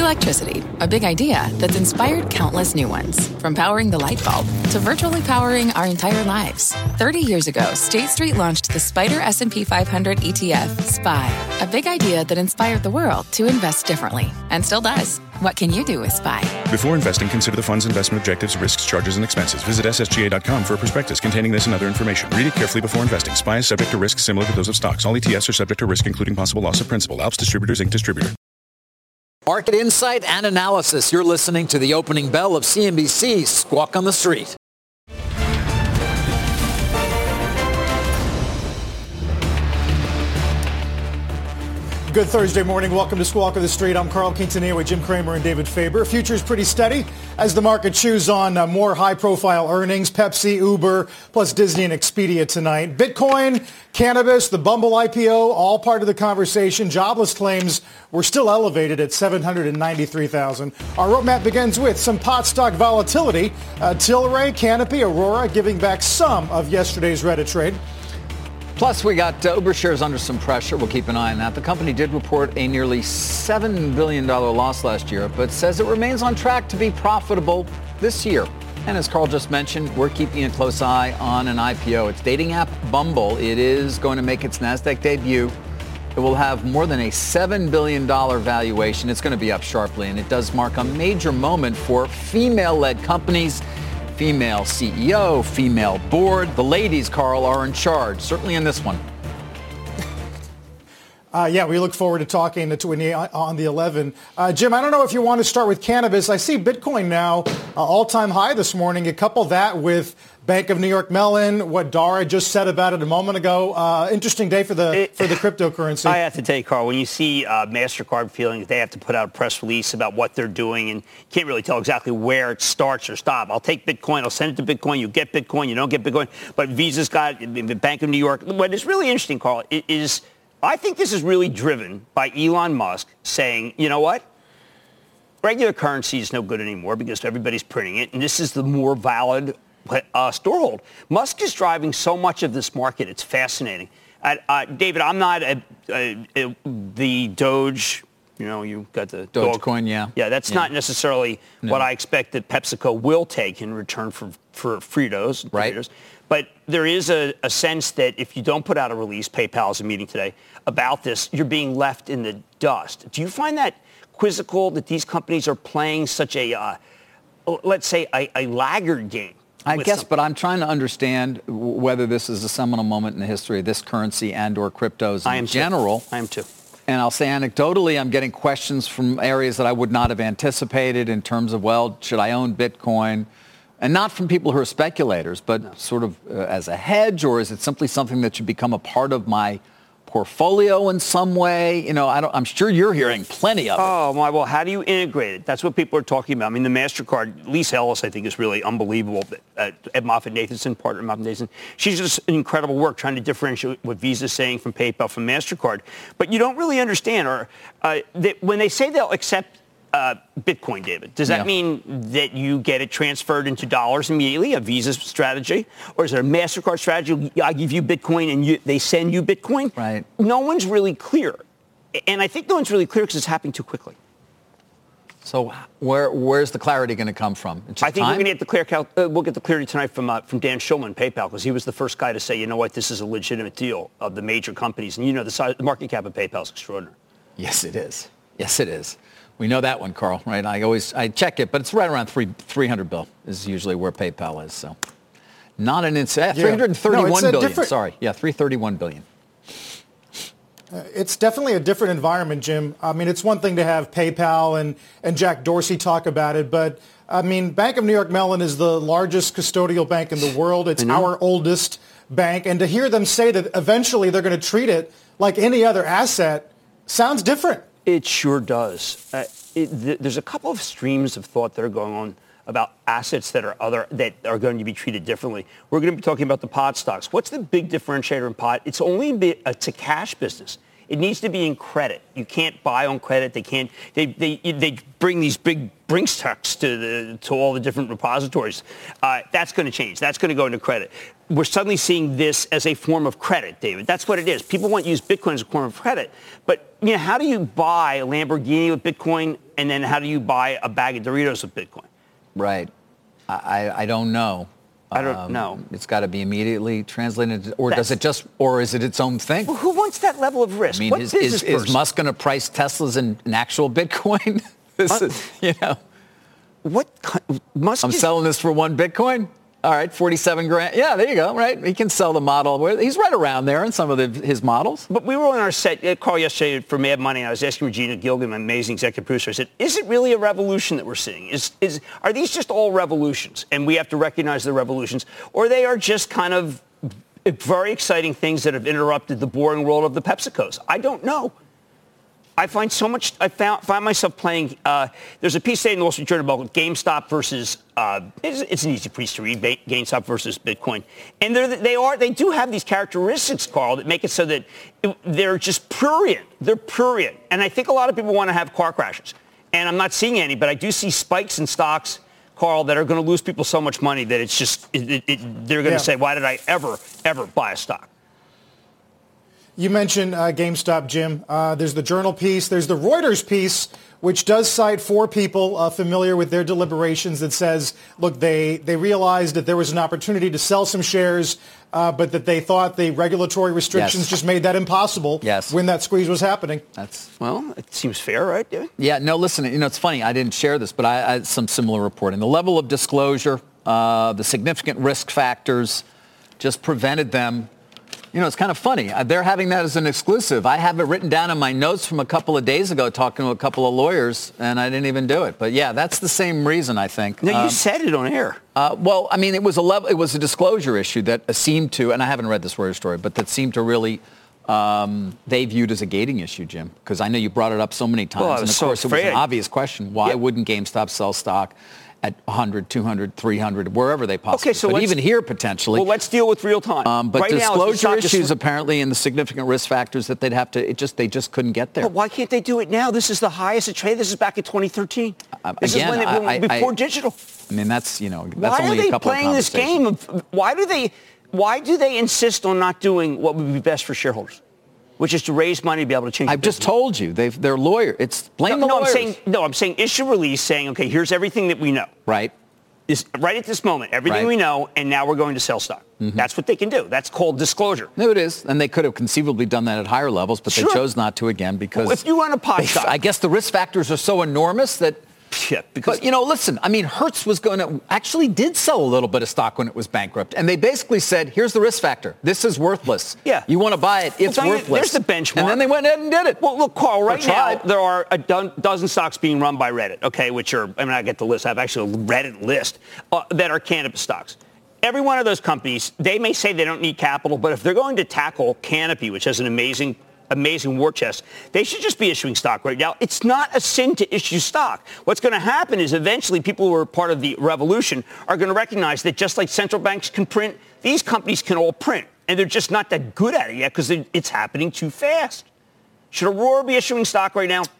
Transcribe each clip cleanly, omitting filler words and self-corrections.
Electricity, a big idea that's inspired countless new ones. From powering the light bulb to virtually powering our entire lives. 30 years ago, State Street launched the SPDR S&P 500 ETF, SPY. A big idea that inspired the world to invest differently. And still does. What can you do with SPY? Before investing, consider the fund's investment objectives, risks, charges, and expenses. Visit ssga.com for a prospectus containing this and other information. Read it carefully before investing. SPY is subject to risks similar to those of stocks. All ETFs are subject to risk, including possible loss of principal. Alps Distributors, Inc. Distributor. Market insight and analysis. You're listening to the opening bell of CNBC Squawk on the Street. Good Thursday morning. Welcome to Squawk on the Street. I'm Carl Quintanilla with Jim Cramer and David Faber. Futures pretty steady as the market chews on more high-profile earnings. Pepsi, Uber, plus Disney and Expedia tonight. Bitcoin, cannabis, the Bumble IPO, all part of the conversation. Jobless claims were still elevated at 793,000. Our roadmap begins with some pot stock volatility. Tilray, Canopy, Aurora giving back some of yesterday's Reddit trade. Plus, we got Uber shares under some pressure. We'll keep an eye on that. The company did report a nearly $7 billion loss last year, but says it remains on track to be profitable this year. And as Carl just mentioned, we're keeping a close eye on an IPO. It's dating app Bumble. It is going to make its NASDAQ debut. It will have more than a $7 billion valuation. It's going to be up sharply, and it does mark a major moment for female-led companies. Female CEO, female board. The ladies, Carl, are in charge, certainly in this one. Yeah, we look forward to talking on the 11. Jim, I don't know if you want to start with cannabis. I see Bitcoin now all-time high this morning. You couple that with Bank of New York Mellon, what Dara just said about it a moment ago. Interesting day for the cryptocurrency. I have to tell you, Carl, when you see MasterCard feeling that they have to put out a press release about what they're doing and you can't really tell exactly where it starts or stops. I'll take Bitcoin, I'll send it to Bitcoin, you get Bitcoin, you don't get Bitcoin. But Visa's got the Bank of New York. What is really interesting, Carl, is I think this is really driven by Elon Musk saying, you know what? Regular currency is no good anymore because everybody's printing it, and this is the more valid storehold. Musk is driving so much of this market. It's fascinating. David, I'm not the Doge. You know, you got the Dogecoin, yeah. Yeah, that's not necessarily what I expect that PepsiCo will take in return for Fritos. Right. Fritos. But there is a sense that if you don't put out a release, PayPal is a meeting today, about this, you're being left in the dust. Do you find that quizzical that these companies are playing such a, let's say, a laggard game? I guess, but I'm trying to understand whether this is a seminal moment in the history of this currency and or cryptos in general. I am too. And I'll say anecdotally, I'm getting questions from areas that I would not have anticipated in terms of, well, should I own Bitcoin? And not from people who are speculators, but sort of as a hedge, or is it simply something that should become a part of my portfolio in some way? You know, I'm sure you're hearing plenty of it. Oh, my, well, how do you integrate it? That's what people are talking about. I mean, the MasterCard, Lisa Ellis, I think, is really unbelievable. Ed Moffett-Nathanson, partner Moffett-Nathanson, she's just an incredible work trying to differentiate what Visa's saying from PayPal, from MasterCard. But you don't really understand, that when they say they'll accept Bitcoin, David, does that mean that you get it transferred into dollars immediately, a Visa strategy? Or is it a MasterCard strategy? I give you Bitcoin and they send you Bitcoin? Right. No one's really clear. And I think no one's really clear because it's happening too quickly. So where's the clarity going to come from? I think we're going to get we'll get the clarity tonight from Dan Schulman, PayPal, because he was the first guy to say, you know what, this is a legitimate deal of the major companies. And you know, the market cap of PayPal is extraordinary. Yes, it is. Yes, it is. We know that one, Carl, right? I check it, but it's right around 300 bill is usually where PayPal is. So not an incident. 331 billion. Sorry. Yeah, 331 billion. It's definitely a different environment, Jim. I mean, it's one thing to have PayPal and Jack Dorsey talk about it, but I mean, Bank of New York Mellon is the largest custodial bank in the world. It's our oldest bank. And to hear them say that eventually they're going to treat it like any other asset sounds different. It sure does. There's a couple of streams of thought that are going on about assets that are going to be treated differently. We're going to be talking about the pot stocks. What's the big differentiator in pot? It's only it's a cash business. It needs to be in credit. You can't buy on credit. They can't. They bring these big Brinks trucks to all the different repositories. That's going to change. That's going to go into credit. We're suddenly seeing this as a form of credit, David. That's what it is. People want to use Bitcoin as a form of credit. But, how do you buy a Lamborghini with Bitcoin, and then how do you buy a bag of Doritos with Bitcoin? Right. I don't know. I don't know. It's got to be immediately translated, or That's, does it just, or is it its own thing? Well, who wants that level of risk? I mean, what is Musk going to price Teslas in actual Bitcoin? I'm selling this for one Bitcoin. All right, 47 grand. Yeah, there you go, right? He can sell the model. He's right around there in some of his models. But we were on our set, call yesterday for Mad Money, and I was asking Regina Gilgan, my amazing executive producer, I said, is it really a revolution that we're seeing? Are these just all revolutions, and we have to recognize the revolutions, or they are just kind of very exciting things that have interrupted the boring world of the PepsiCos? I don't know. I find so much. I find myself playing. There's a piece today in the Wall Street Journal about GameStop versus. It's an easy piece to read. GameStop versus Bitcoin, and they do have these characteristics, Carl, that make it so that they're just prurient. They're prurient, and I think a lot of people want to have car crashes, and I'm not seeing any, but I do see spikes in stocks, Carl, that are going to lose people so much money that it's just they're going to say, why did I ever buy a stock? You mentioned GameStop, Jim. There's the Journal piece. There's the Reuters piece, which does cite 4 people familiar with their deliberations that says, look, they realized that there was an opportunity to sell some shares, but that they thought the regulatory restrictions just made that impossible when that squeeze was happening. Well, it seems fair, right, David? Yeah, no, listen, it's funny. I didn't share this, but I had some similar reporting. The level of disclosure, the significant risk factors just prevented them. It's kind of funny. They're having that as an exclusive. I have it written down in my notes from a couple of days ago talking to a couple of lawyers, and I didn't even do it. But, yeah, that's the same reason, I think. No, you said it on air. Well, I mean, it was a disclosure issue that seemed to, and I haven't read this Reuters story, but that seemed to really they viewed as a gating issue, Jim, because I know you brought it up so many times. Well, and, of course, it was an obvious question. Why wouldn't GameStop sell stock at 100, 200, 300, wherever they possibly could. But even here, potentially. Well, let's deal with real time. But right disclosure issues, apparently, and the significant risk factors that they'd have to, they just couldn't get there. But why can't they do it now? This is the highest it traded. This is back in 2013. This is when before digital. I mean, that's, that's why only a couple of conversations. Why are they playing this game? Why do they insist on not doing what would be best for shareholders? Which is to raise money to be able to change. I've just told you they're lawyer. It's blame the lawyers. I'm saying issue release saying, okay, here's everything that we know. Right. Right at this moment, everything we know, and now we're going to sell stock. Mm-hmm. That's what they can do. That's called disclosure. No, it is. And they could have conceivably done that at higher levels, but they chose not to again because... Well, if you run a pot shop... I guess the risk factors are so enormous that... Yeah, because... But, listen, I mean, Hertz actually did sell a little bit of stock when it was bankrupt. And they basically said, here's the risk factor. This is worthless. Yeah. You want to buy it, it's worthless. There's the benchmark. And then they went ahead and did it. Well, look, Carl, right now, there are a dozen stocks being run by Reddit, okay, which are, I get the list. I have actually a Reddit list that are cannabis stocks. Every one of those companies, they may say they don't need capital, but if they're going to tackle Canopy, which has an amazing war chest, they should just be issuing stock right now. It's not a sin to issue stock. What's going to happen is eventually people who are part of the revolution are going to recognize that just like central banks can print, these companies can all print. And they're just not that good at it yet because it's happening too fast. Should Aurora be issuing stock right now?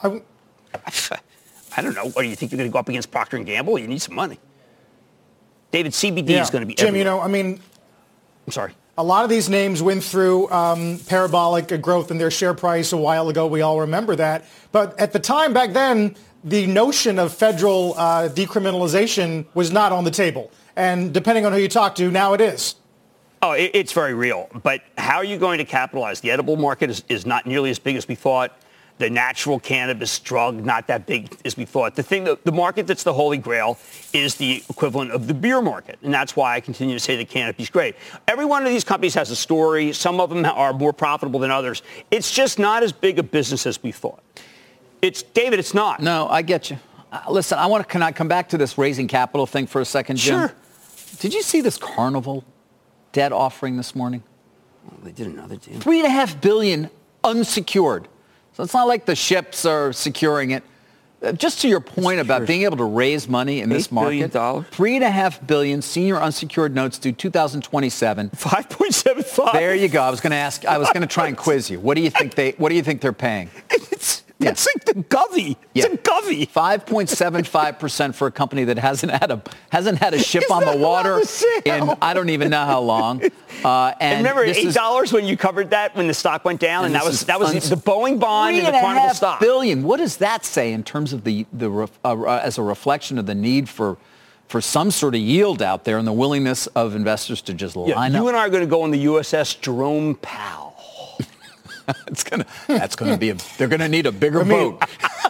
I don't know. What, do you think you're going to go up against Procter & Gamble? You need some money. David, CBD is going to be Jim, everywhere. I'm sorry. A lot of these names went through parabolic growth in their share price a while ago. We all remember that. But at the time back then, the notion of federal decriminalization was not on the table. And depending on who you talk to, now it is. Oh, it's very real. But how are you going to capitalize? The edible market is not nearly as big as we thought. The natural cannabis drug, not that big as we thought. The market that's the holy grail is the equivalent of the beer market. And that's why I continue to say that Canopy's great. Every one of these companies has a story. Some of them are more profitable than others. It's just not as big a business as we thought. David, it's not. No, I get you. Listen, can I come back to this raising capital thing for a second, Jim? Sure. Did you see this Carnival debt offering this morning? Well, they did another deal. $3.5 billion unsecured. So it's not like the ships are securing it. Just to your point about being able to raise money in this market, $3.5 billion senior unsecured notes due 2027. 5.75. There you go. I was going to try and quiz you. What do you think they're paying? It's like the govy. It's a govy. 5.75% for a company that hasn't had a ship on the water in I don't even know how long. And remember $8 when you covered that when the stock went down, and that was the Boeing bond and the Carnival stock. $3.5 billion. What does that say in terms of as a reflection of the need for some sort of yield out there and the willingness of investors to just line up? You and I are going to go on the USS Jerome Powell. They're going to need a bigger boat.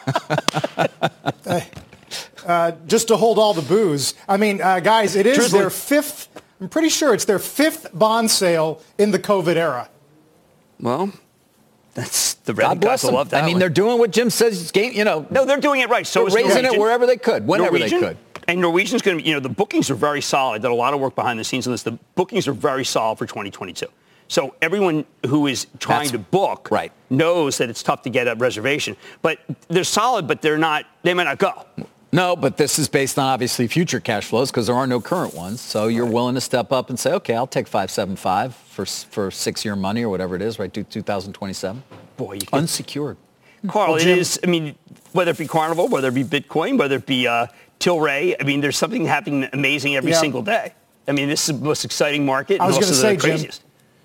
Just to hold all the booze. I mean, guys, it is their fifth. I'm pretty sure it's their fifth bond sale in the COVID era. Well, that's the red guys will love that. I mean, they're doing what Jim says. No, they're doing it right. So they're raising it wherever they could, whenever they could. And Norwegian's going to, the bookings are very solid. Did a lot of work behind the scenes on this. The bookings are very solid for 2022. So everyone who is trying to book knows that it's tough to get a reservation. But they're solid, but they might not go. No, but this is based on obviously future cash flows because there are no current ones. So you're willing to step up and say, okay, I'll take 5.75 for 6-year money or whatever it is, right? 2027. Boy, unsecured. Carl, it is. I mean, whether it be Carnival, whether it be Bitcoin, whether it be Tilray. I mean, there's something happening amazing every single day. I mean, this is the most exciting market. I was going to say, Jim. Craziest.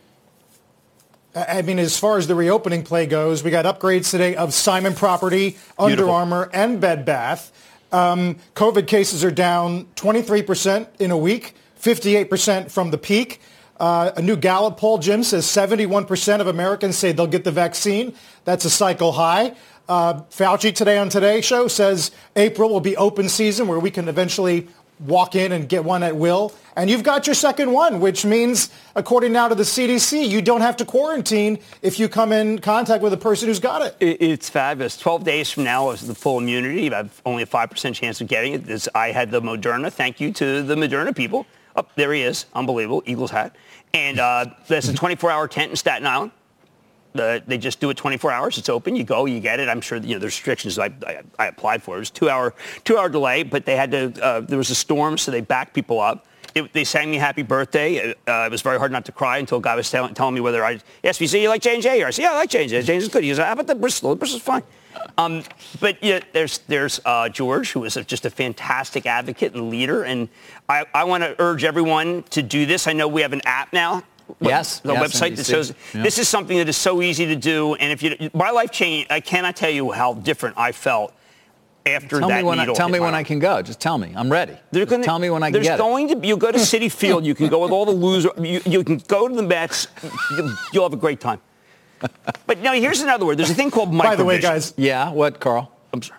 I mean, as far as the reopening play goes, we got upgrades today of Simon Property, Under Armour, and Bed Bath. COVID cases are down 23% in a week, 58% from the peak. A new Gallup poll, Jim, says 71% of Americans say they'll get the vaccine. That's a cycle high. Fauci today on Today's Show says April will be open season where we can eventually walk in and get one at will. And you've got your second one, which means, according now to the CDC, you don't have to quarantine if you come in contact with a person who's got it. It's fabulous. 12 days from now is the full immunity. I have only a 5% chance of getting it. I had the Moderna. Thank you to the Moderna people. Oh, there he is. Unbelievable. Eagles hat. And there's a 24-hour tent in Staten Island. They just do it 24 hours. It's open. You go, you get it. I'm sure the restrictions I applied for. It was two-hour delay, but they had to. There was a storm, so they backed people up. They sang me happy birthday. It was very hard not to cry until a guy was telling me whether I asked me, you like J&J? Or I said, yeah, I like J&J. J&J's good. He goes, how about the Bristol? The Bristol's fine. But there's George, who is just a fantastic advocate and leader. And I want to urge everyone to do this. I know we have an app now. Yes. The website that shows this is something that is so easy to do. And my life changed. I cannot tell you how different I felt after that needle. Tell me when I can go. Just tell me. I'm ready. Tell me when I can get it. You go to Citi Field. You can go with all the losers. You can go to the Mets. You'll have a great time. But now here's another word. There's a thing called microvision. By the way, guys. Yeah, what, Carl? I'm sorry.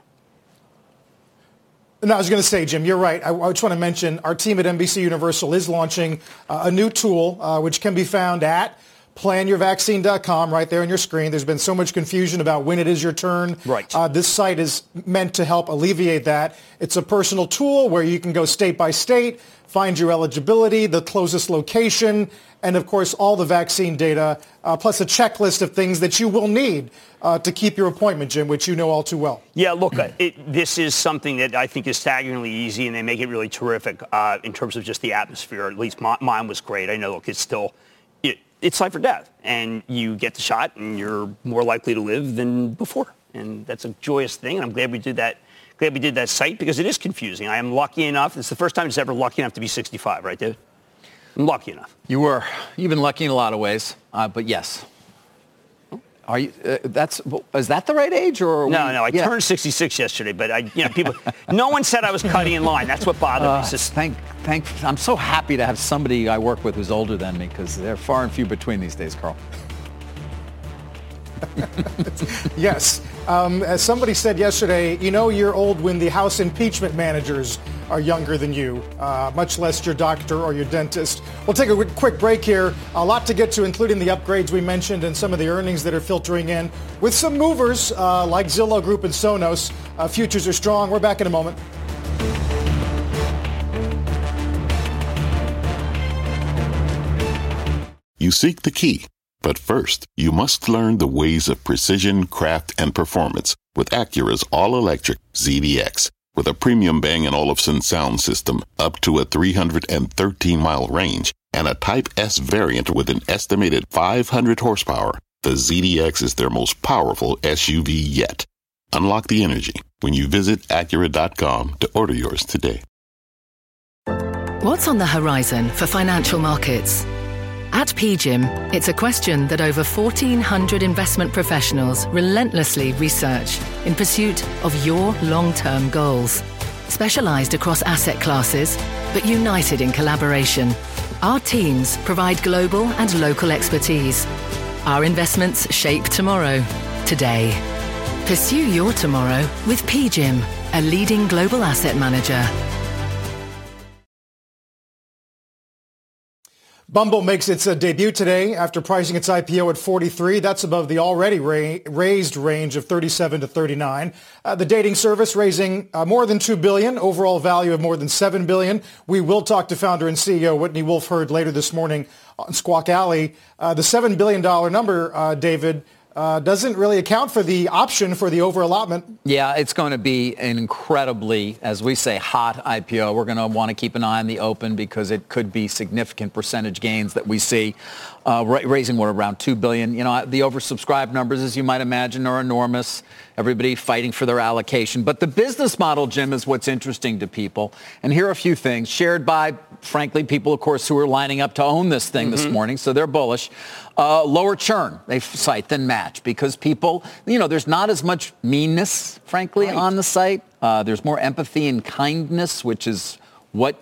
No, I was going to say, Jim, you're right. I just want to mention our team at NBC Universal is launching a new tool, which can be found at planyourvaccine.com right there on your screen. There's been so much confusion about when it is your turn. Right. This site is meant to help alleviate that. It's a personal tool where you can go state by state, find your eligibility, the closest location, and, of course, all the vaccine data, plus a checklist of things that you will need to keep your appointment, Jim, which you know all too well. Yeah, look, this is something that I think is staggeringly easy, and they make it really terrific in terms of just the atmosphere. At least mine was great. I know, look, it's still it's life or death, and you get the shot, and you're more likely to live than before, and that's a joyous thing. And I'm glad we did that. Glad we did that site because it is confusing. I am lucky enough. It's the first time it's ever lucky enough to be 65, right, David? I'm lucky enough. You've been lucky in a lot of ways, but yes. Are you? Is that the right age, or no? I turned 66 yesterday, but people. No one said I was cutting in line. That's what bothered me. I'm so happy to have somebody I work with who's older than me because they're far and few between these days, Carl. Yes. As somebody said yesterday, you're old when the House impeachment managers are younger than you, much less your doctor or your dentist. We'll take a quick break here. A lot to get to, including the upgrades we mentioned and some of the earnings that are filtering in with some movers like Zillow Group and Sonos. Futures are strong. We're back in a moment. You seek the key. But first, you must learn the ways of precision, craft, and performance with Acura's all-electric ZDX. With a premium Bang & Olufsen sound system up to a 313-mile range and a Type S variant with an estimated 500 horsepower, the ZDX is their most powerful SUV yet. Unlock the energy when you visit Acura.com to order yours today. What's on the horizon for financial markets? At PGIM, it's a question that over 1,400 investment professionals relentlessly research in pursuit of your long-term goals. Specialized across asset classes, but united in collaboration, our teams provide global and local expertise. Our investments shape tomorrow, today. Pursue your tomorrow with PGIM, a leading global asset manager. Bumble makes its debut today after pricing its IPO at 43. That's above the already raised range of 37 to 39. The dating service raising more than $2 billion, overall value of more than $7 billion. We will talk to founder and CEO Whitney Wolfe Herd later this morning on Squawk Alley. The $7 billion number, David, doesn't really account for the option for the over-allotment. Yeah, it's going to be an incredibly, as we say, hot IPO. We're going to want to keep an eye on the open because it could be significant percentage gains that we see, raising around $2 billion. You know, the oversubscribed numbers, as you might imagine, are enormous. Everybody fighting for their allocation. But the business model, Jim, is what's interesting to people. And here are a few things shared by, frankly, people, of course, who are lining up to own this thing this morning. So they're bullish. Lower churn, they cite, than Match because people, you know, there's not as much meanness, frankly, on the site. There's more empathy and kindness, which is what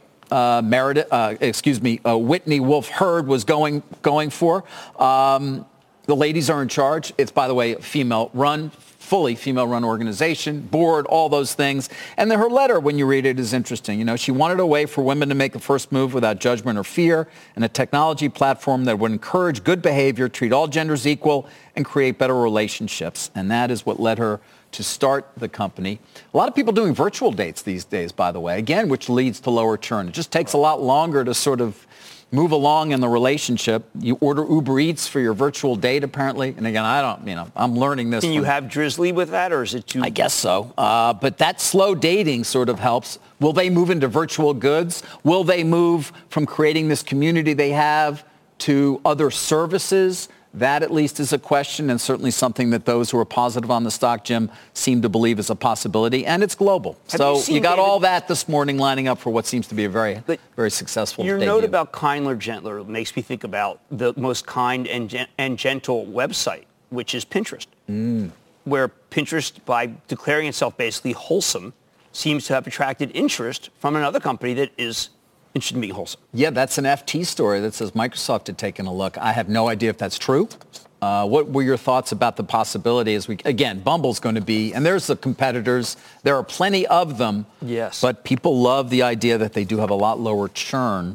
Whitney Wolfe Herd was going for. The ladies are in charge. It's, by the way, fully female-run organization, board, all those things. And her letter, when you read it, is interesting. You know, she wanted a way for women to make a first move without judgment or fear, and a technology platform that would encourage good behavior, treat all genders equal, and create better relationships. And that is what led her to start the company. A lot of people doing virtual dates these days, by the way, again, which leads to lower churn. It just takes a lot longer to sort of move along in the relationship. You order Uber Eats for your virtual date, apparently. And again, I'm learning this. Can you have Drizzly with that, or is it too? I guess so. But that slow dating sort of helps. Will they move into virtual goods? Will they move from creating this community they have to other services? That at least is a question, and certainly something that those who are positive on the stock, Jim, seem to believe is a possibility, and it's global. So you got all that this morning lining up for what seems to be a very, very successful Your debut. note about kindler, gentler makes me think about the most kind and gentle website, which is Pinterest, where Pinterest, by declaring itself basically wholesome, seems to have attracted interest from another company that is interested in being wholesome. Yeah, that's an FT story that says Microsoft had taken a look. I have no idea if that's true. What were your thoughts about the possibility again, Bumble's going to be, and there's the competitors. There are plenty of them. Yes. But people love the idea that they do have a lot lower churn.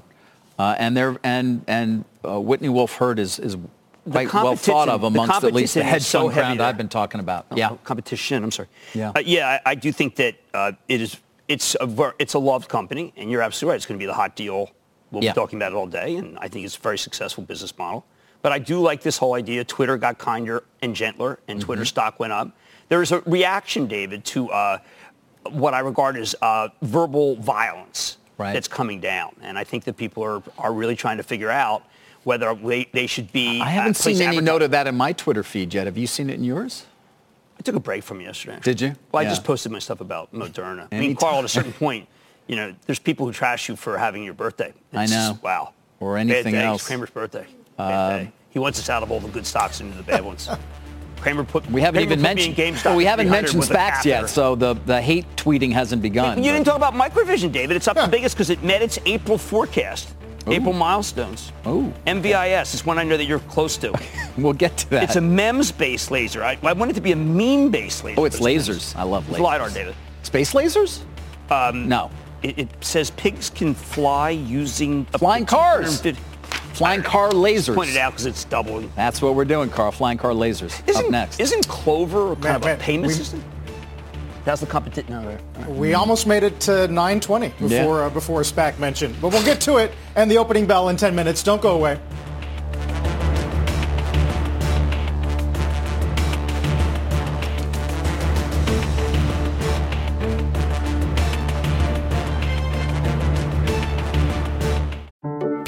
And Whitney Wolfe Herd is quite well thought of amongst at least the hedge fund crowd I've been talking about. Competition, I'm sorry. Yeah. I do think that it's a loved company, and you're absolutely right. It's going to be the hot deal. We'll be talking about it all day, and I think it's a very successful business model. But I do like this whole idea. Twitter got kinder and gentler, and Twitter stock went up. There is a reaction, David, to what I regard as verbal violence that's coming down. And I think that people are really trying to figure out whether they should be... I haven't seen any note of that in my Twitter feed yet. Have you seen it in yours? I took a break from yesterday. Did you? Well, I just posted my stuff about Moderna. I mean, Carl, at a certain point, you know, there's people who trash you for having your birthday. I know. Just, wow. Or anything bad day. else. It's Cramer's birthday. Bad day. He wants us out of all the good stocks into the bad ones. We haven't even mentioned SPACs yet, so the hate tweeting hasn't begun. You didn't talk about Microvision, David. It's up the biggest because it met its April forecast. Ooh. April milestones. Oh. MVIS is one I know that you're close to. We'll get to that. It's a MEMS-based laser. I want it to be a meme-based laser. Oh, it's lasers. I love lasers. It's LiDAR, David. Space lasers? No. It says pigs can fly using... Flying cars. Flying car lasers. Pointed out because it's doubling. That's what we're doing, Carl. Flying car lasers. Up next. Isn't Clover kind of a payment system? That's the competition. No, we almost made it to 9:20 before SPAC mentioned. But we'll get to it and the opening bell in 10 minutes. Don't go away.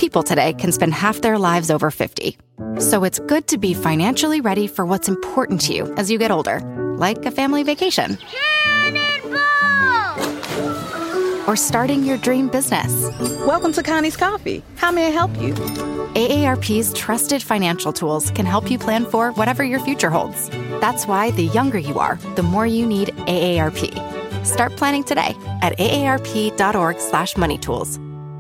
people today can spend half their lives over 50. So it's good to be financially ready for what's important to you as you get older, like a family vacation. Or starting your dream business. Welcome to Connie's Coffee. How may I help you? AARP's trusted financial tools can help you plan for whatever your future holds. That's why the younger you are, the more you need AARP. Start planning today at aarp.org/moneytools.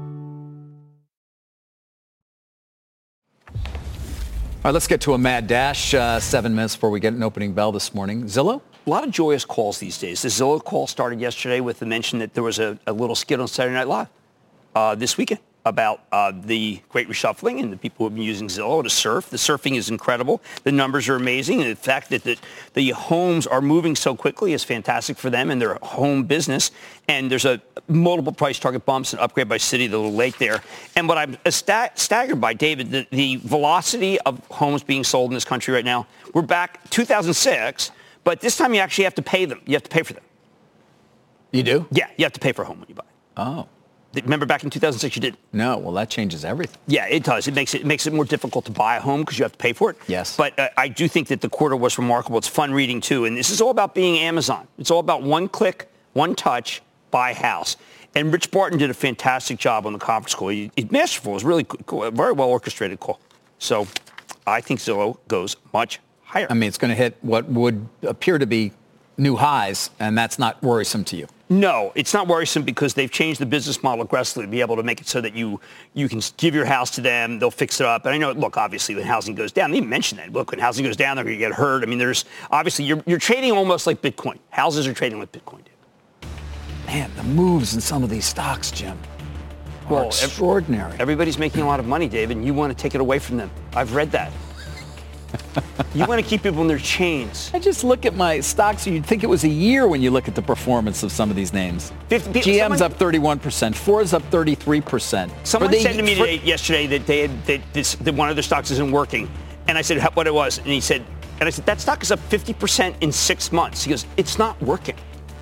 All right, let's get to a mad dash. 7 minutes before we get an opening bell this morning. Zillow? A lot of joyous calls these days. The Zillow call started yesterday with the mention that there was a little skit on Saturday Night Live this weekend about the great reshuffling and the people who have been using Zillow to surf. The surfing is incredible. The numbers are amazing. And the fact that the homes are moving so quickly is fantastic for them and their home business. And there's a multiple price target bumps and upgrade by city, the little lake there. And what I'm staggered by, David, the velocity of homes being sold in this country right now, we're back 2006. But this time you actually have to pay them. You have to pay for them. You do? Yeah, you have to pay for a home when you buy it. Oh. Remember back in 2006 you didn't? No, well, that changes everything. Yeah, it does. It makes it more difficult to buy a home because you have to pay for it. Yes. But I do think that the quarter was remarkable. It's fun reading, too. And this is all about being Amazon. It's all about one click, one touch, buy house. And Rich Barton did a fantastic job on the conference call. He's masterful. It was really cool, a very well orchestrated call. So I think Zillow goes much higher. I mean, it's going to hit what would appear to be new highs, and that's not worrisome to you. No, it's not worrisome because they've changed the business model aggressively to be able to make it so that you can give your house to them, they'll fix it up. And I know, look, obviously when housing goes down, they even mentioned that. Look, when housing goes down, they're going to get hurt. I mean, there's obviously you're trading almost like Bitcoin. Houses are trading like Bitcoin, dude. Man, the moves in some of these stocks, Jim, are extraordinary. Everybody's making a lot of money, David, and you want to take it away from them. I've read that. You want to keep people in their chains. I just look at my stocks, and you'd think it was a year when you look at the performance of some of these names. GM's up 31%, Ford's up 33%. Someone said to me yesterday that that one of their stocks isn't working, and I said what it was, and he said, and I said that stock is up 50% in 6 months. He goes, it's not working.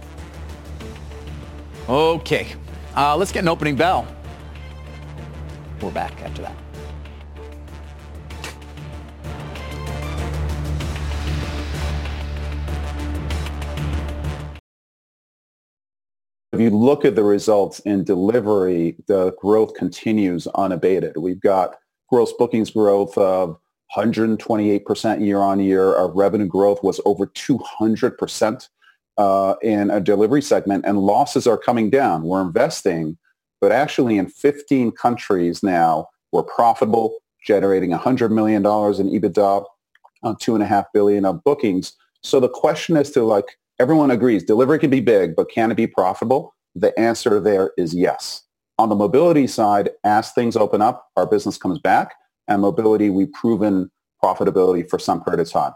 Okay, let's get an opening bell. We're back after that. If you look at the results in delivery, the growth continues unabated. We've got gross bookings growth of 128% year on year. Our revenue growth was over 200% in a delivery segment, and losses are coming down. We're investing, but actually in 15 countries now, we're profitable, generating $100 million in EBITDA on $2.5 billion of bookings. So the question is to everyone agrees delivery can be big, but can it be profitable? The answer there is yes. On the mobility side, as things open up, our business comes back. And mobility, we've proven profitability for some period of time.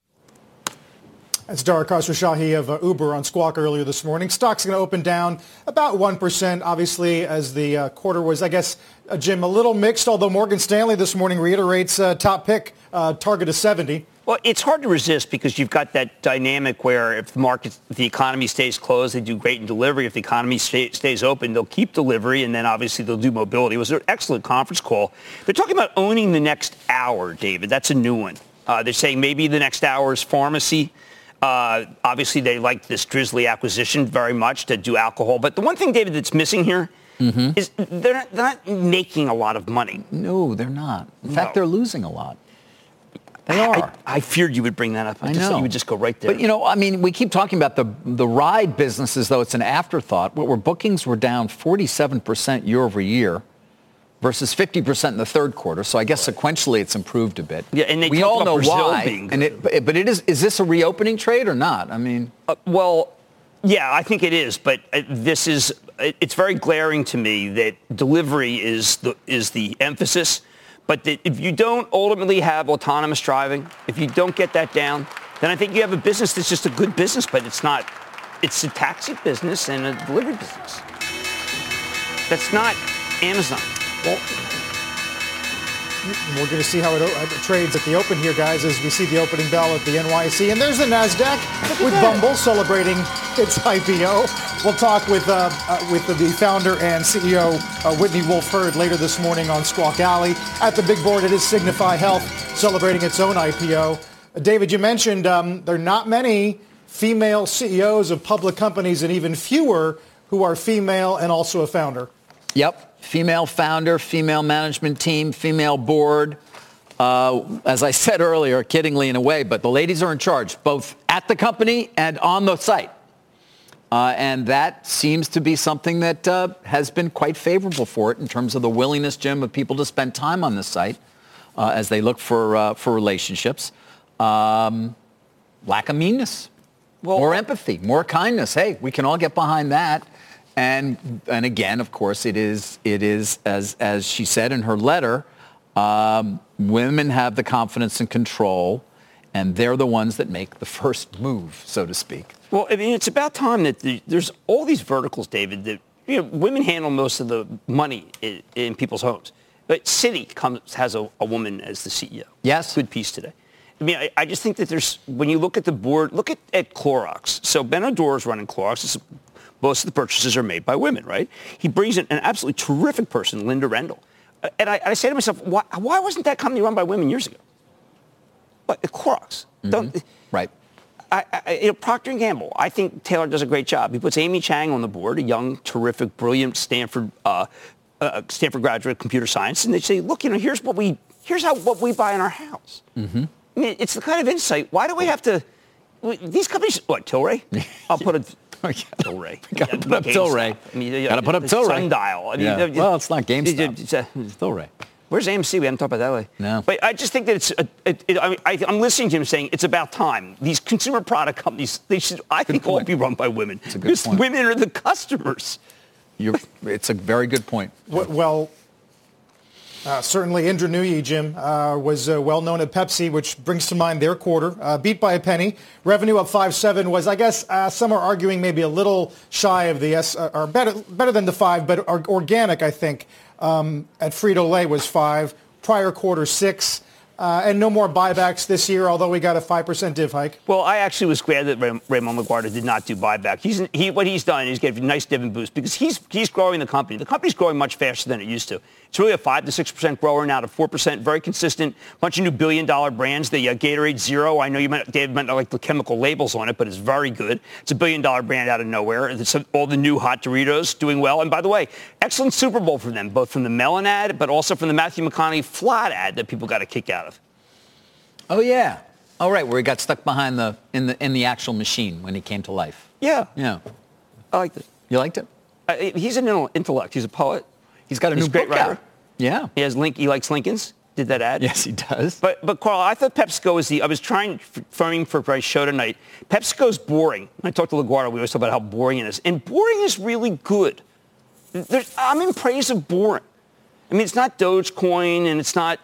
That's Dara Khosrowshahi of Uber on Squawk earlier this morning. Stock's going to open down about 1%, obviously, as the quarter was, I guess, Jim, a little mixed, although Morgan Stanley this morning reiterates top pick target of 70. Well, it's hard to resist because you've got that dynamic where if the economy stays closed, they do great in delivery. If the economy stays open, they'll keep delivery, and then obviously they'll do mobility. It was an excellent conference call. They're talking about owning the next hour, David. That's a new one. They're saying maybe the next hour is pharmacy. Obviously, they like this Drizzly acquisition very much to do alcohol. But the one thing, David, that's missing here is they're not making a lot of money. No, they're not. In fact, they're losing a lot. They are. I feared you would bring that up. I know. You would just go right there. But, we keep talking about the ride business as though it's an afterthought. Where bookings were down 47% year over year versus 50% in the third quarter. So I guess sequentially it's improved a bit. Yeah, and we all know why. But is this a reopening trade or not? I mean, yeah, I think it is. But it's very glaring to me that delivery is the emphasis. But if you don't ultimately have autonomous driving, if you don't get that down, then I think you have a business that's just a good business, but it's not. It's a taxi business and a delivery business. That's not Amazon. Well, we're going to see how it trades at the open here, guys, as we see the opening bell at the NYSE. And there's the NASDAQ with Bumble celebrating its IPO. We'll talk with the founder and CEO, Whitney Wolfe Herd, later this morning on Squawk Alley. At the big board, it is Signify Health celebrating its own IPO. David, you mentioned there are not many female CEOs of public companies and even fewer who are female and also a founder. Yep. Female founder, female management team, female board. As I said earlier, kiddingly in a way, but the ladies are in charge, both at the company and on the site. And that seems to be something that has been quite favorable for it in terms of the willingness, Jim, of people to spend time on this site as they look for relationships. Lack of meanness, more empathy, more kindness. Hey, we can all get behind that. And again, of course, it is as she said in her letter, women have the confidence and control, and they're the ones that make the first move, so to speak. Well, I mean, it's about time that there's all these verticals, David, that women handle most of the money in people's homes. But Citi has a woman as the CEO. Yes. Good piece today. I mean, I just think that when you look at the board, look at Clorox. So Ben O'Doher is running Clorox. Most of the purchases are made by women, right? He brings in an absolutely terrific person, Linda Rendell. And I say to myself, why wasn't that company run by women years ago? But Clorox. Mm-hmm. Right. Procter & Gamble, I think Taylor does a great job. He puts Amy Chang on the board, a young, terrific, brilliant Stanford graduate of computer science. And they say, look, here's what we buy in our house. Mm-hmm. I mean, it's the kind of insight. Why do we have to, these companies, Tilray? I'll put it. Tilray. Got to put up Tilray. Got to put up Tilray. Sundial. Well, it's not GameStop. It's Tilray. Where's AMC? We haven't talked about that lately. No. But I just think that I'm listening to him saying it's about time. These consumer product companies, they should, I think, all be run by women. It's a good point. Women are the customers. It's a very good point. Well, certainly Indra Nooyi, Jim, was well known at Pepsi, which brings to mind their quarter. Beat by a penny. Revenue up 5.7 was, I guess, some are arguing maybe a little shy of the or better than the 5, but organic, I think, at Frito-Lay was 5. Prior quarter 6. And no more buybacks this year, although we got a 5% div hike. Well, I actually was glad that Raymond LaGuardia did not do buyback. What he's done is give a nice dividend boost because he's growing the company. The company's growing much faster than it used to. It's really a 5 to 6% grower now to 4%, very consistent. Bunch of new billion-dollar brands. The Gatorade Zero, I know Dave might not like the chemical labels on it, but it's very good. It's a billion-dollar brand out of nowhere. It's all the new hot Doritos doing well. And by the way, excellent Super Bowl for them, both from the Melon ad, but also from the Matthew McConaughey Flat ad that people got a kick out of. Oh, yeah. Oh, right, where he got stuck behind in the actual machine when he came to life. Yeah. Yeah. I liked it. You liked it? He's an intellect. He's a poet. He's got a new book out. Yeah. He likes Lincoln's. Did that ad? Yes, he does. But Carl, I thought PepsiCo I was trying for my show tonight. PepsiCo's boring. When I talked to LaGuardia, we always talk about how boring it is. And boring is really good. I'm in praise of boring. I mean, it's not Dogecoin and it's not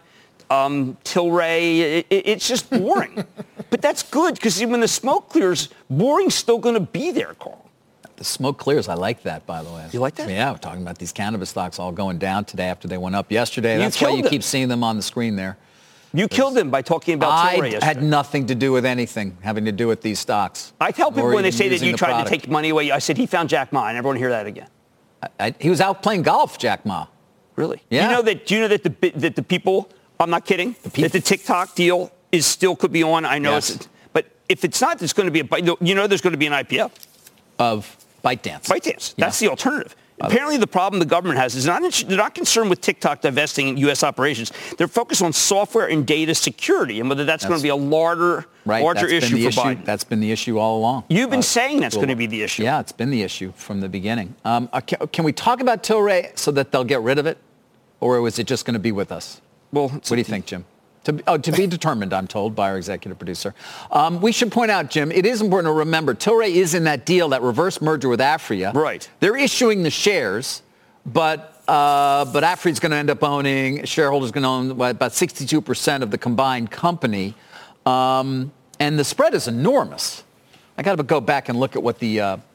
Tilray. It's just boring. But that's good because when the smoke clears, boring's still going to be there, Carl. The smoke clears. I like that, by the way. You like that? Yeah, we're talking about these cannabis stocks all going down today after they went up yesterday. That's why you keep seeing them on the screen there. You killed them by talking about Tilray yesterday. I had nothing to do with anything having to do with these stocks. I tell people when they say that you tried to take money away, I said he found Jack Ma. I never want to hear that again. He was out playing golf, Jack Ma. Really? Yeah. Do you know that the people, I'm not kidding, that the TikTok deal could be on? I know but if it's not, there's going to be there's going to be an IPO. Of ByteDance. ByteDance. That's the alternative. Apparently, the problem the government has is they're not concerned with TikTok divesting in U.S. operations. They're focused on software and data security and whether that's going to be a larger issue for Biden. That's been the issue all along. You've been saying that's going to be the issue. Yeah, it's been the issue from the beginning. Can we talk about Tilray so that they'll get rid of it? Or was it just going to be with us? Well, what do you think, Jim? To be determined, I'm told, by our executive producer. We should point out, Jim, it is important to remember, Tilray is in that deal, that reverse merger with Aphria. Right. They're issuing the shares, but Aphria's going to end up owning, shareholders going to own about 62% of the combined company. And the spread is enormous. I got to go back and look at what the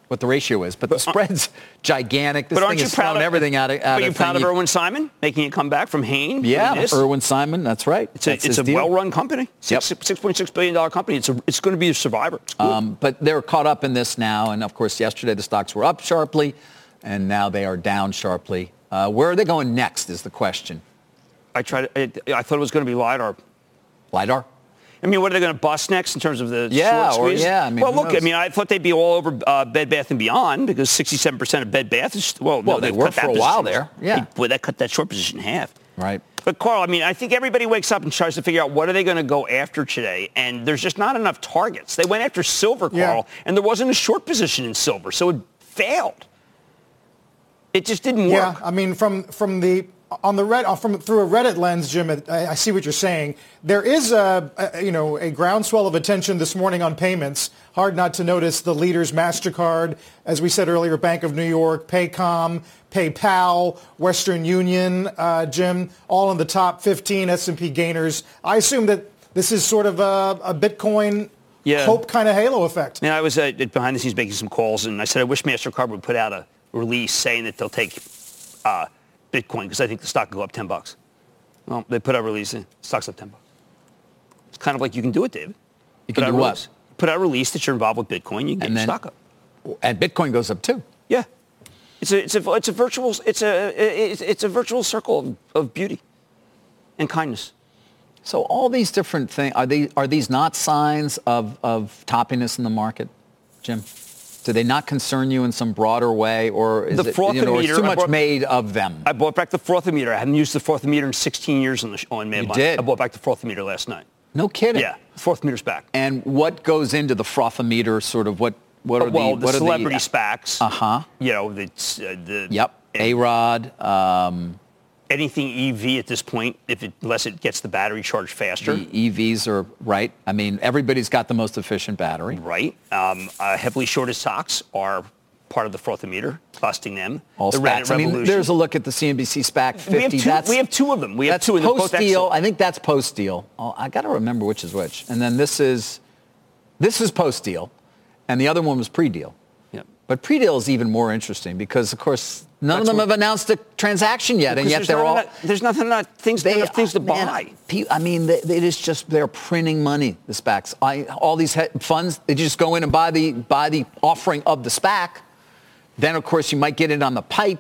what the ratio is, but the spread's gigantic. This thing is throwing everything out of Are you proud of Irwin Simon making it come back from Hain? Yeah, Irwin Simon, that's right. It's a well-run company. $6.6 billion company. It's going to be a survivor. It's cool. But they're caught up in this now, and of course yesterday the stocks were up sharply, and now they are down sharply. Where are they going next is the question. I thought it was going to be LiDAR. LiDAR? I mean, what are they going to bust next in terms of the short squeeze? I mean, well, look, I mean, I thought they'd be all over Bed Bath & Beyond because 67% of Bed Bath is, they worked for a while there. Yeah. That cut that short position in half. Right. But, Carl, I mean, I think everybody wakes up and tries to figure out what are they going to go after today, and there's just not enough targets. They went after silver, Carl, and there wasn't a short position in silver, so it failed. It just didn't work. Yeah, I mean, through a Reddit lens, Jim, I see what you're saying. There is a groundswell of attention this morning on payments. Hard not to notice the leaders: MasterCard, as we said earlier, Bank of New York, Paycom, PayPal, Western Union, Jim, all in the top 15 S&P gainers. I assume that this is sort of a Bitcoin hope kind of halo effect. And I was behind the scenes making some calls, and I said I wish MasterCard would put out a release saying that they'll take Bitcoin because I think the stock will go up $10. Well, they put out a release and the stock's up $10. It's kind of like you can do it, David. You can do what? Put out a release that you're involved with Bitcoin. You can get your stock up. And Bitcoin goes up too. Yeah, it's a virtual circle of beauty and kindness. So all these different things are these not signs of toppiness in the market, Jim? Do they not concern you in some broader way, or is it too much made of them? I bought back the frothometer. I haven't used the frothometer in 16 years on Mad Money. Did? I bought back the frothometer last night. No kidding. Yeah, the frothometer's back. And what goes into the frothometer? Sort of what are the celebrity SPACs? You know, A-Rod. Anything EV at this point, unless it gets the battery charged faster. The EVs are right. I mean, everybody's got the most efficient battery. Right. Heavily shorted stocks are part of the frothometer, busting them. All the SPACs. I mean, there's a look at the CNBC SPAC 50. We have two of them. We have two. That's post-deal. I think that's post-deal. Oh, I got to remember which is which. And then this is post-deal, and the other one was pre-deal. Yeah. But pre-deal is even more interesting because, of course, none of them have announced a transaction yet, and yet they're all... There's nothing, things to buy. I mean, it is just, they're printing money, the SPACs. All these funds, they just go in and buy the offering of the SPAC. Then, of course, you might get it on the pipe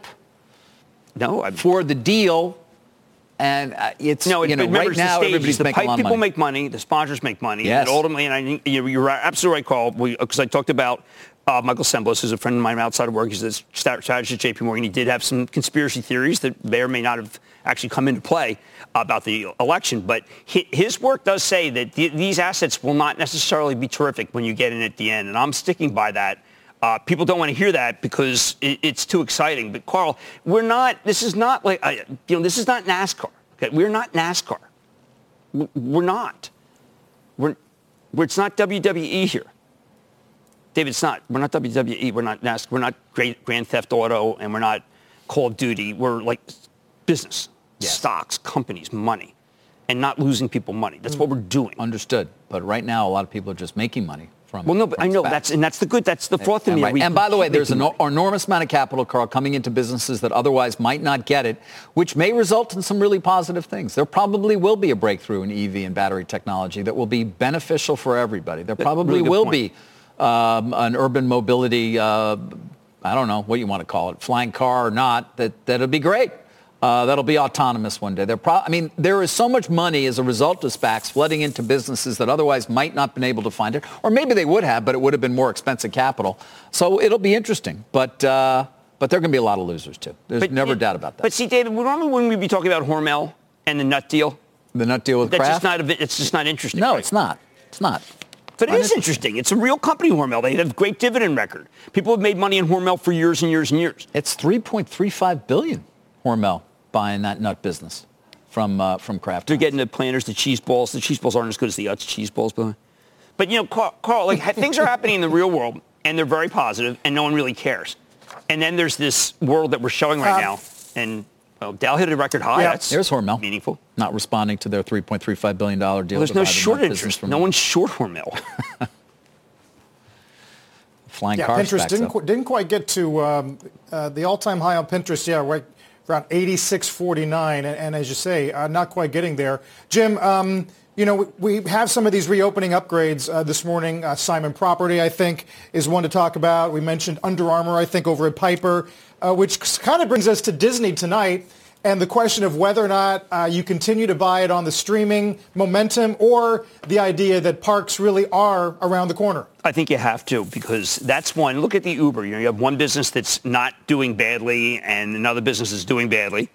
for the deal. And right now, everybody's making a lot of money. People make money. The sponsors make money. Yes. And ultimately, and I think you're absolutely right, Carl, because I talked about Michael Semblos, who's a friend of mine outside of work. He's a strategist at J.P. Morgan. He did have some conspiracy theories that may or may not have actually come into play about the election. But his work does say that these assets will not necessarily be terrific when you get in at the end. And I'm sticking by that. People don't want to hear that because it's too exciting. But Carl, this is not NASCAR. Okay? We're not NASCAR. We're not. It's not WWE here. David, it's not. We're not WWE. We're not NASCAR. We're not Grand Theft Auto, and we're not Call of Duty. We're like business, stocks, companies, money, and not losing people money. That's what we're doing. Understood. But right now, a lot of people are just making money. But I know that's the fourth thing. And by the way, there's an enormous amount of capital, Carl, coming into businesses that otherwise might not get it, which may result in some really positive things. There probably will be a breakthrough in EV and battery technology that will be beneficial for everybody. There probably will be an urban mobility, I don't know what you want to call it, flying car or not, that'll be great. That'll be autonomous one day. There is so much money as a result of SPACs flooding into businesses that otherwise might not have been able to find it. Or maybe they would have, but it would have been more expensive capital. So it'll be interesting. But there are going to be a lot of losers, too. There's never doubt about that. But see, David, normally when we be talking about Hormel and the nut deal. The nut deal with Kraft? It's just not interesting. No, right? It's not. It's not. But it is interesting. It's a real company, Hormel. They have a great dividend record. People have made money in Hormel for years and years and years. It's $3.35 billion, Hormel, buying that nut business from Kraft. They're getting the Planters, the cheese balls. The cheese balls aren't as good as the Utz cheese balls, but Carl, like things are happening in the real world, and they're very positive, and no one really cares. And then there's this world that we're showing right now, and Dow hit a record high. Yeah, there's Hormel. Meaningful. Not responding to their $3.35 billion deal. There's no short interest. No one's short Hormel. flying car Pinterest stacks didn't quite get to the all-time high on Pinterest. Yeah, right around 86.49, and as you say, not quite getting there. Jim, we have some of these reopening upgrades this morning. Simon Property, I think, is one to talk about. We mentioned Under Armour, I think, over at Piper, which kind of brings us to Disney tonight and the question of whether or not you continue to buy it on the streaming momentum or the idea that parks really are around the corner. I think you have to, because that's one. Look at the Uber. You have one business that's not doing badly and another business is doing badly.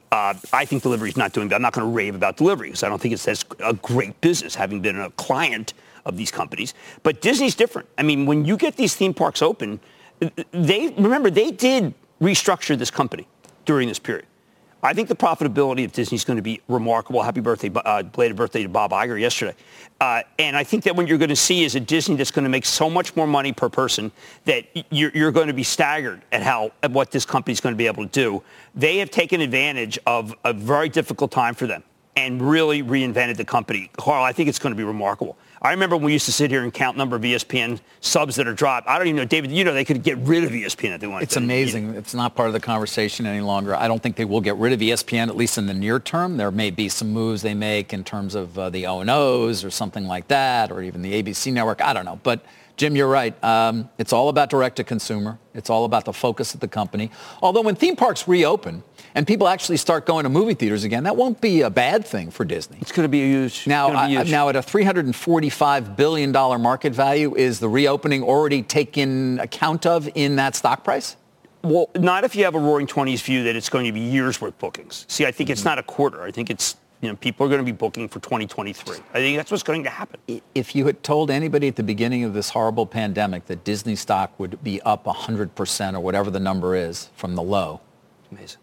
I think delivery is not doing bad. I'm not going to rave about delivery because I don't think it's a great business, having been a client of these companies. But Disney's different. I mean, when you get these theme parks open, they did restructure this company during this period. I think the profitability of Disney is going to be remarkable. Happy birthday, belated birthday to Bob Iger yesterday. And I think that what you're going to see is a Disney that's going to make so much more money per person that you're going to be staggered at what this company is going to be able to do. They have taken advantage of a very difficult time for them and really reinvented the company. Carl, I think it's going to be remarkable. I remember when we used to sit here and count number of ESPN subs that are dropped. I don't even know, David, they could get rid of ESPN if they wanted. It's amazing. It's not part of the conversation any longer. I don't think they will get rid of ESPN, at least in the near term. There may be some moves they make in terms of the O&Os or something like that, or even the ABC network. I don't know. But, Jim, you're right. It's all about direct-to-consumer. It's all about the focus of the company. Although when theme parks reopen and people actually start going to movie theaters again, that won't be a bad thing for Disney. It's going to be huge. Now at a $345 billion market value, is the reopening already taken account of in that stock price? Well, not if you have a Roaring 20s view that it's going to be years' worth bookings. See, I think it's not a quarter. I think it's, people are going to be booking for 2023. I think that's what's going to happen. If you had told anybody at the beginning of this horrible pandemic that Disney stock would be up 100% or whatever the number is from the low. Amazing.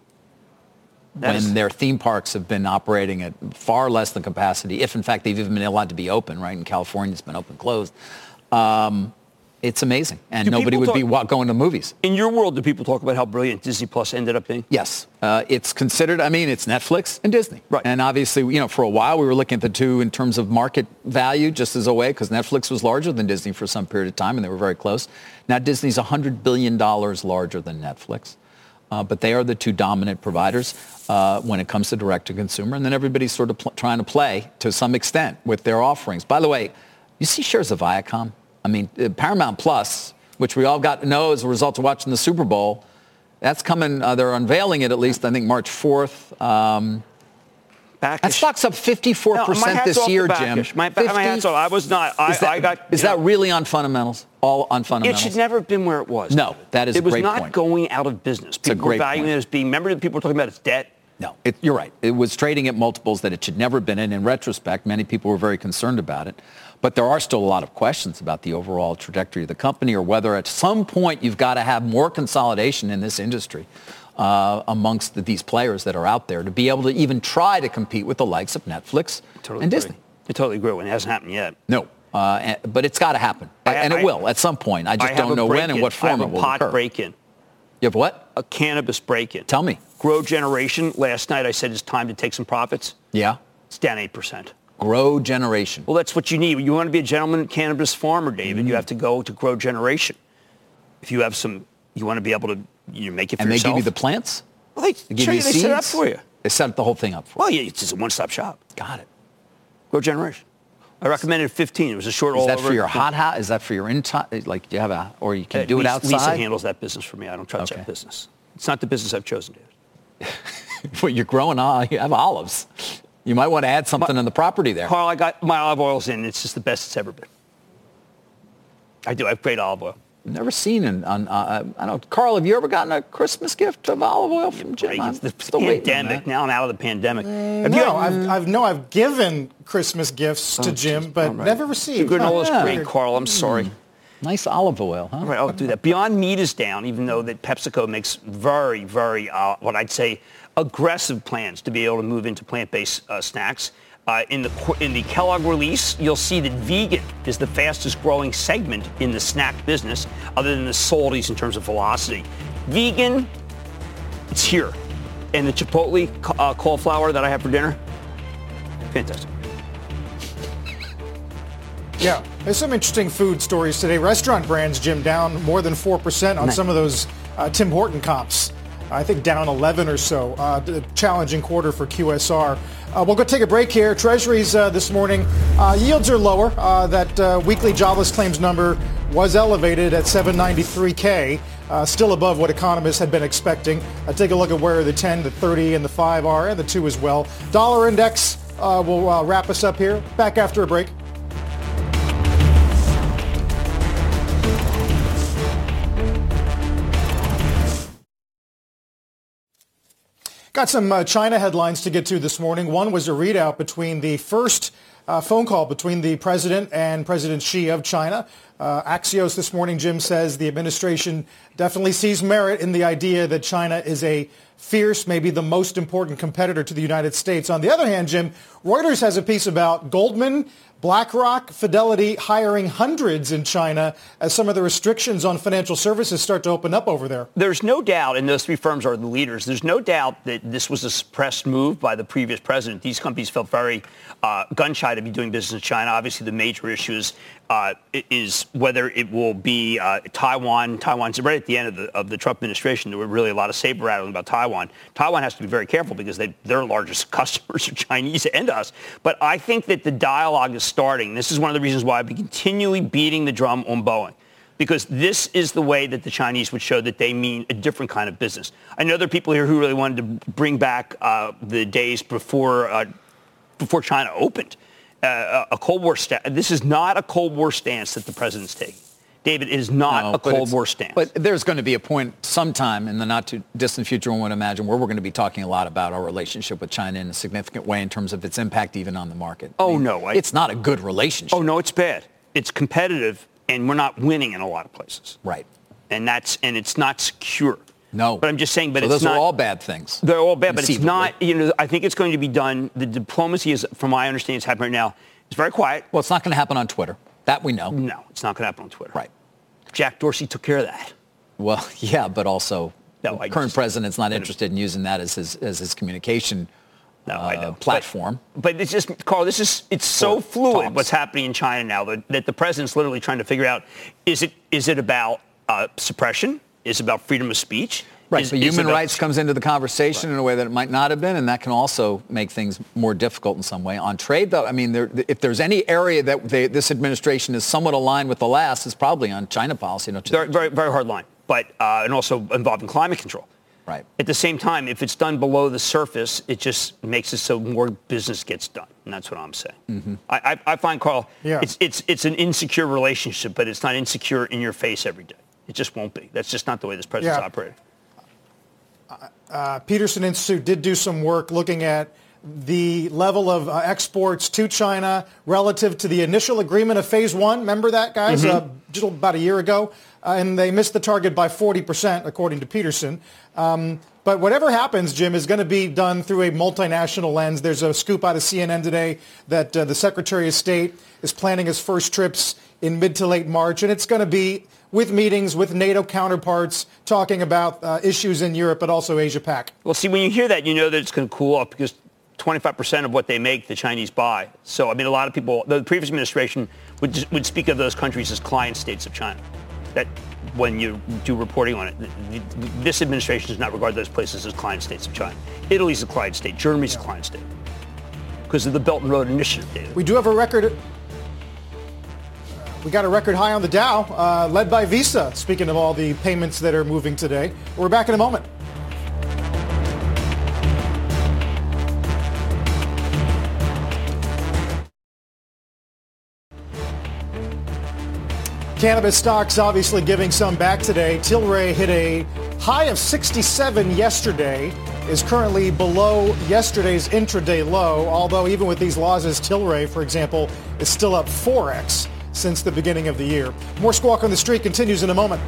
When their theme parks have been operating at far less than capacity, if in fact they've even been allowed to be open, right? In California, it's been open, closed. It's amazing. And nobody would be going to movies. In your world, do people talk about how brilliant Disney Plus ended up being? Yes. It's considered, it's Netflix and Disney. Right. And obviously, for a while we were looking at the two in terms of market value, just as a way, because Netflix was larger than Disney for some period of time, and they were very close. Now Disney's $100 billion larger than Netflix. But they are the two dominant providers when it comes to direct-to-consumer. And then everybody's sort of trying to play to some extent with their offerings. By the way, you see shares of Viacom? Paramount Plus, which we all got to know as a result of watching the Super Bowl, that's coming. They're unveiling it at least, I think, March 4th. That stock's up 54% this year, Jim. My hat's off. I was not. Is that really on fundamentals? All on fundamentals? It should never have been where it was. No, that is a great point. It was not going out of business. People were valuing it as being, remember that people were talking about its debt? No, you're right. It was trading at multiples that it should never have been in. In retrospect, many people were very concerned about it. But there are still a lot of questions about the overall trajectory of the company, or whether at some point you've got to have more consolidation in this industry amongst these players that are out there to be able to even try to compete with the likes of Netflix and Disney. I totally agree. It hasn't happened yet. No. But it's got to happen. And it will at some point. I just don't know when and what form it will occur. I have a pot break-in. You have what? A cannabis break-in. Tell me. Grow Generation. Last night I said it's time to take some profits. Yeah. It's down 8%. Grow Generation. Well, that's what you need. You want to be a gentleman cannabis farmer, David, you have to go to Grow Generation. If you have you want to be able to make it for yourself. And they give you the plants? Well, they set it up for you. They set the whole thing up for you. Well, yeah, it's just a one-stop shop. Got it. Grow Generation. I recommended 15. It was a short all over. Is that for your hot house? Is that for your inside? Like, do you have or you can do it outside? Lisa handles that business for me. I don't touch that business. It's not the business I've chosen, David. Well, you're growing you have olives. You might want to add something on the property there. Carl, I got my olive oils in. It's just the best it's ever been. I do. I have great olive oil. I've never seen I don't. Carl, have you ever gotten a Christmas gift of olive oil from Jim? It's the pandemic. Now I'm out of the pandemic. I've given Christmas gifts to Jim, but never received. Granola's great, Carl. I'm sorry. Nice olive oil, huh? All right, I'll do that. Beyond Meat is down, even though that PepsiCo makes very, very, what I'd say, aggressive plans to be able to move into plant-based snacks. In the Kellogg release, you'll see that vegan is the fastest growing segment in the snack business, other than the salties in terms of velocity. Vegan, it's here. And the Chipotle cauliflower that I have for dinner, fantastic. Yeah, there's some interesting food stories today. Restaurant brands, Jim, down more than 4% on some of those Tim Horton comps. I think down 11 or so. Challenging quarter for QSR. We'll go take a break here. Treasuries this morning, yields are lower. That weekly jobless claims number was elevated at 793K, still above what economists had been expecting. Take a look at where the 10, the 30, and the 5 are, and the 2 as well. Dollar index will wrap us up here. Back after a break. Got some China headlines to get to this morning. One was a readout between the first phone call between the president and President Xi of China. Axios this morning, Jim, says the administration definitely sees merit in the idea that China is a fierce, maybe the most important competitor to the United States. On the other hand, Jim, Reuters has a piece about Goldman, BlackRock, Fidelity hiring hundreds in China as some of the restrictions on financial services start to open up over there. There's no doubt, and those 3 firms are the leaders, there's no doubt that this was a suppressed move by the previous president. These companies felt very gun-shy to be doing business in China. Obviously, the major issue is whether it will be Taiwan. Taiwan's right at the end of the Trump administration. There were really a lot of saber rattling about Taiwan. Taiwan has to be very careful because their largest customers are Chinese and us. But I think that the dialogue is starting. This is one of the reasons why I've been continually beating the drum on Boeing, because this is the way that the Chinese would show that they mean a different kind of business. I know there are people here who really wanted to bring back the days before China opened. A Cold War stance. This is not a Cold War stance that the president's taking. David, it is not a Cold War stance. But there's going to be a point sometime in the not too distant future, one would imagine, where we're going to be talking a lot about our relationship with China in a significant way in terms of its impact even on the market. It's not a good relationship. Oh, no, it's bad. It's competitive, and we're not winning in a lot of places. Right. And it's not secure. No. But I'm just saying, but so it's those are all bad things. They're all bad, but it's not, I think it's going to be done. The diplomacy is, from my understanding, is happening right now. It's very quiet. Well, it's not going to happen on Twitter. That we know. No, it's not going to happen on Twitter. Right. Jack Dorsey took care of that. Well, yeah, but also the current president's not interested in using that as his communication platform. But it's just, Carl, it's so fluid what's happening in China now that the president's literally trying to figure out, is it about suppression? Is it about freedom of speech? Right, but human rights comes into the conversation in a way that it might not have been, and that can also make things more difficult in some way. On trade, though, I mean, if there's any area that this administration is somewhat aligned with the last, it's probably on China policy. Very, very, very hard line, but and also involving climate control. Right. At the same time, if it's done below the surface, it just makes it so more business gets done, and that's what I'm saying. Mm-hmm. I find, Carl, it's an insecure relationship, but it's not insecure in your face every day. It just won't be. That's just not the way this president's operating. Peterson Institute did do some work looking at the level of exports to China relative to the initial agreement of phase one. Remember that, guys? Just about a year ago. And they missed the target by 40%, according to Peterson. But whatever happens, Jim, is going to be done through a multinational lens. There's a scoop out of CNN today that the Secretary of State is planning his first trips in mid to late March, and it's going to be with meetings with NATO counterparts talking about issues in Europe, but also Asia-Pac. Well, see, when you hear that, you know that it's going to cool off because 25% of what they make, the Chinese buy. So, I mean, a lot of people, the previous administration would speak of those countries as client states of China. That when you do reporting on it, this administration does not regard those places as client states of China. Italy's a client state. Germany's a client state because of the Belt and Road Initiative data. We do have a record. We got a record high on the Dow, led by Visa, speaking of all the payments that are moving today. We're back in a moment. Cannabis stocks obviously giving some back today. Tilray hit a high of 67 yesterday, is currently below yesterday's intraday low, although even with these losses, Tilray, for example, is still up 4x since the beginning of the year. More Squawk on the Street continues in a moment.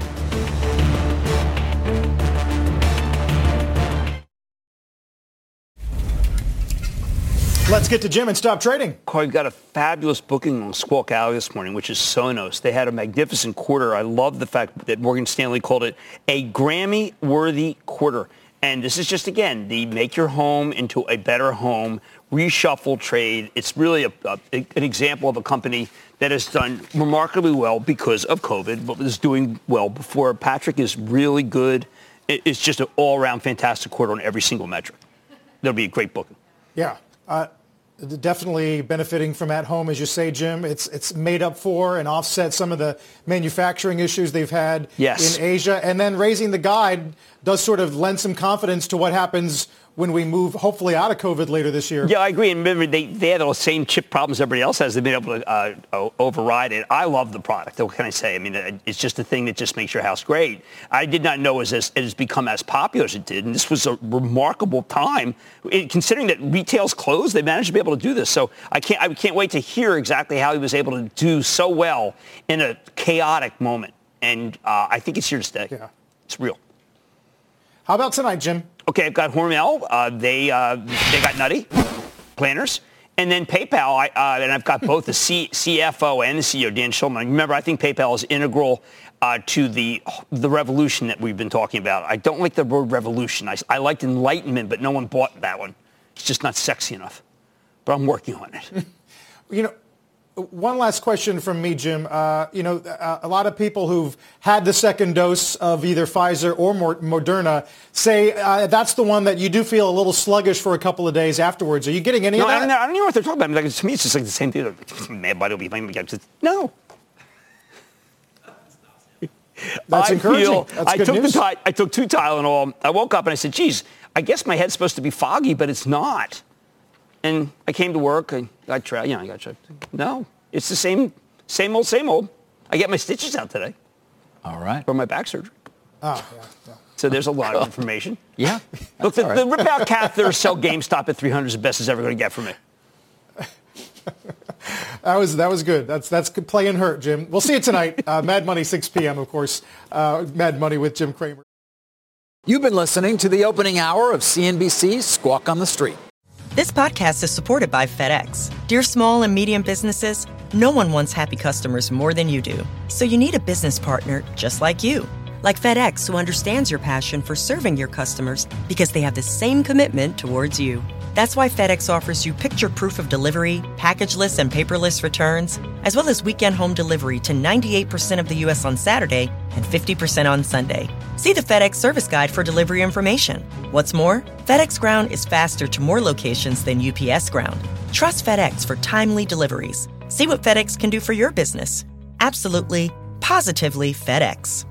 Let's get to Jim and stop trading. Carl, you got a fabulous booking on Squawk Alley this morning, which is Sonos. They had a magnificent quarter. I love the fact that Morgan Stanley called it a Grammy-worthy quarter. And this is just, again, the make your home into a better home, reshuffle trade. It's really an example of a company that has done remarkably well because of COVID, but was doing well before. Patrick is really good. It's just an all-around fantastic quarter on every single metric. That'll be a great booking. Yeah. Definitely benefiting from at home, as you say, Jim. It's made up for and offset some of the manufacturing issues they've had in Asia. And then raising the guide does sort of lend some confidence to what happens when we move, hopefully, out of COVID later this year. Yeah, I agree. And remember, they had those same chip problems everybody else has. They've been able to override it. I love the product. What can I say? I mean, it's just a thing that just makes your house great. I did not know it has become as popular as it did. And this was a remarkable time. Considering that retail's closed, they managed to be able to do this. So I can't wait to hear exactly how he was able to do so well in a chaotic moment. And I think it's here to stay. Yeah. It's real. How about tonight, Jim? Okay, I've got Hormel. They got Nutty, Planners, and then PayPal. And I've got both the CFO and the CEO, Dan Schulman. Remember, I think PayPal is integral to the revolution that we've been talking about. I don't like the word revolution. I liked enlightenment, but no one bought that one. It's just not sexy enough. But I'm working on it. One last question from me, Jim. A lot of people who've had the second dose of either Pfizer or Moderna say that's the one that you do feel a little sluggish for a couple of days afterwards. Are you getting any of that? I don't know what they're talking about. To me, it's just like the same thing. My body will be fine. No. That's encouraging. That's good news. I took 2 Tylenol. I woke up and I said, geez, I guess my head's supposed to be foggy, but it's not. And I came to work. I got checked. No, it's the same old. I get my stitches out today. All right. For my back surgery. Oh, yeah. So there's a lot of information. Yeah. Look, the rip-out catheter sell GameStop at 300 is the best it's ever going to get from me. That was good. That's playing hurt, Jim. We'll see you tonight. Mad Money, 6 p.m., of course. Mad Money with Jim Cramer. You've been listening to the opening hour of CNBC's Squawk on the Street. This podcast is supported by FedEx. Dear small and medium businesses, no one wants happy customers more than you do. So you need a business partner just like you. Like FedEx, who understands your passion for serving your customers because they have the same commitment towards you. That's why FedEx offers you picture proof of delivery, packageless and paperless returns, as well as weekend home delivery to 98% of the U.S. on Saturday and 50% on Sunday. See the FedEx service guide for delivery information. What's more, FedEx Ground is faster to more locations than UPS Ground. Trust FedEx for timely deliveries. See what FedEx can do for your business. Absolutely, positively FedEx.